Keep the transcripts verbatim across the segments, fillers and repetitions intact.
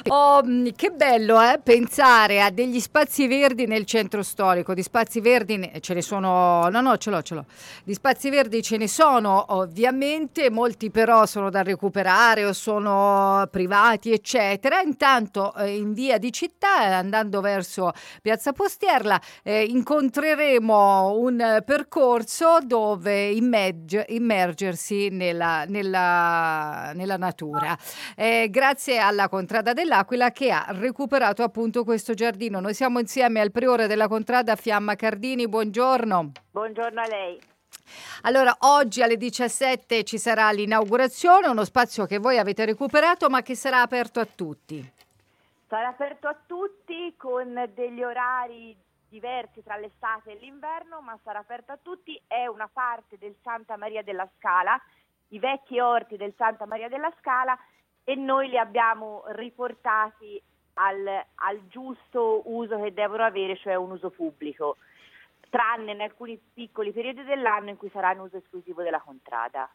Oh, che bello eh, pensare a degli spazi verdi nel centro storico. Di spazi verdi ne- ce ne sono, no no ce l'ho ce l'ho di spazi verdi ce ne sono ovviamente, molti però sono da recuperare o sono privati eccetera. Intanto eh, in via di Città, eh, andando verso Piazza Postierla, eh, incontreremo un eh, percorso dove immerge- immergersi nella, nella, nella natura. Eh, grazie alla Contrada dell'Aquila che ha recuperato appunto questo giardino. Noi siamo insieme al priore della Contrada, Fiamma Cardini. Buongiorno. Buongiorno a lei. Allora, oggi alle diciassette ci sarà l'inaugurazione, uno spazio che voi avete recuperato ma che sarà aperto a tutti. Sarà aperto a tutti con degli orari diversi tra l'estate e l'inverno, ma sarà aperto a tutti. È una parte del Santa Maria della Scala, i vecchi orti del Santa Maria della Scala, e noi li abbiamo riportati al, al giusto uso che devono avere, cioè un uso pubblico, tranne in alcuni piccoli periodi dell'anno in cui sarà un uso esclusivo della Contrada.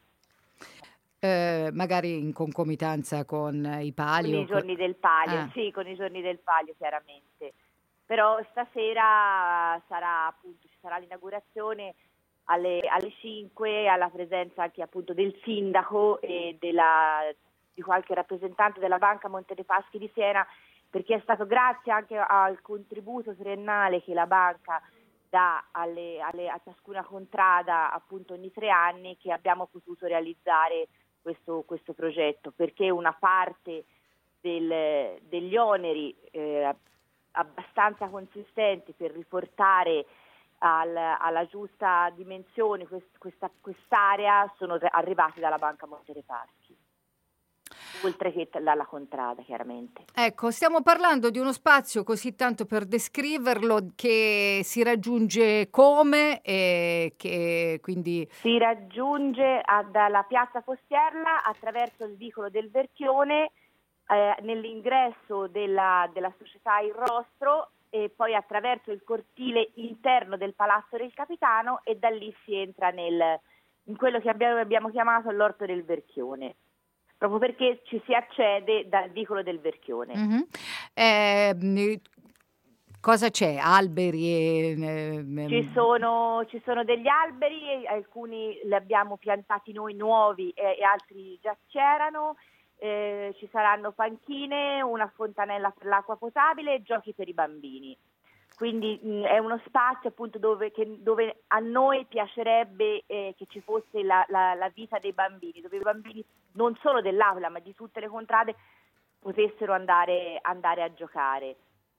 Eh, magari in concomitanza con i pali. Con o i giorni co- del Palio, Ah. sì, con i giorni del Palio chiaramente. Però stasera sarà appunto, ci sarà l'inaugurazione alle, alle cinque, alla presenza anche appunto del sindaco e della, di qualche rappresentante della Banca Monte dei Paschi di Siena, perché è stato grazie anche al contributo triennale che la banca dà alle, alle, a ciascuna contrada appunto ogni tre anni che abbiamo potuto realizzare questo, questo progetto, perché una parte del, degli oneri eh, abbastanza consistenti per riportare al, alla giusta dimensione quest, questa, quest'area sono arrivati dalla Banca Monte dei Paschi, oltre che dalla Contrada chiaramente. Ecco, stiamo parlando di uno spazio, così tanto per descriverlo, che si raggiunge come e che quindi Si raggiunge a, dalla piazza Postierla attraverso il vicolo del Verchione, eh, nell'ingresso della, della società Il Rostro, e poi attraverso il cortile interno del Palazzo del Capitano, e da lì si entra nel, in quello che abbiamo, abbiamo chiamato l'Orto del Verchione, proprio perché ci si accede dal vicolo del Verchione. Mhm. Eh, cosa c'è? Alberi? e- eh, Ci sono, ci sono degli alberi, alcuni li abbiamo piantati noi nuovi e, e altri già c'erano, eh, ci saranno panchine, una fontanella per l'acqua potabile e giochi per i bambini. Quindi mh, è uno spazio appunto dove, che, dove a noi piacerebbe eh, che ci fosse la, la, la vita dei bambini, dove i bambini non solo dell'Aquila ma di tutte le contrade potessero andare, andare a giocare.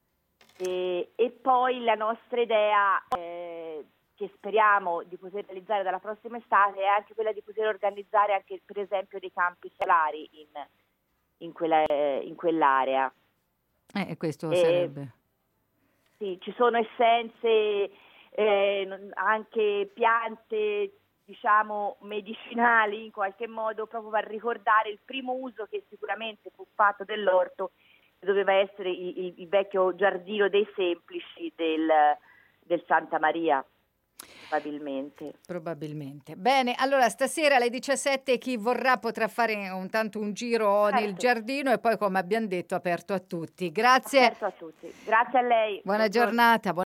E, e poi la nostra idea, eh, che speriamo di poter realizzare dalla prossima estate, è anche quella di poter organizzare anche per esempio dei campi solari in, in, quella, in quell'area. Eh, questo E, sarebbe. sì, ci sono essenze, eh, anche piante diciamo medicinali in qualche modo, proprio per ricordare il primo uso che sicuramente fu fatto dell'orto, doveva essere il, il, il vecchio giardino dei semplici del, del Santa Maria, probabilmente. Probabilmente. Bene, allora stasera alle diciassette chi vorrà potrà fare un tanto un giro Certo. nel giardino e poi, come abbiamo detto, aperto a tutti. Grazie. Aperto a tutti. Grazie a lei. Buona Buongiorno. giornata.